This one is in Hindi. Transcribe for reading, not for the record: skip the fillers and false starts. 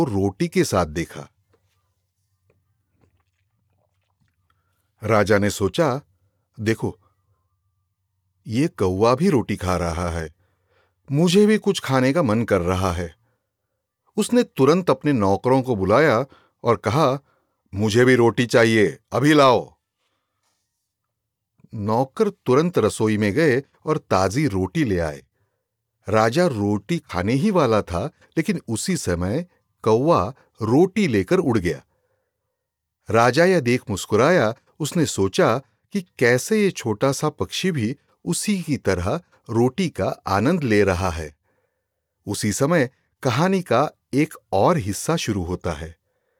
रोटी के साथ देखा। राजा ने सोचा, देखो, ये कौवा भी रोटी खा रहा है, मुझे भी कुछ खाने का मन कर रहा है। उसने तुरंत अपने नौकरों को बुलाया और कहा, मुझे भी रोटी चाहिए, अभी लाओ। नौकर तुरंत रसोई में गए और ताजी रोटी ले आए। राजा रोटी खाने ही वाला था, लेकिन उसी समय कौवा रोटी लेकर उड़ गया। राजा यह देख मुस्कुराया। उसने सोचा कि कैसे ये छोटा सा पक्षी भी उसी की तरह रोटी का आनंद ले रहा है। उसी समय कहानी का एक और हिस्सा शुरू होता है।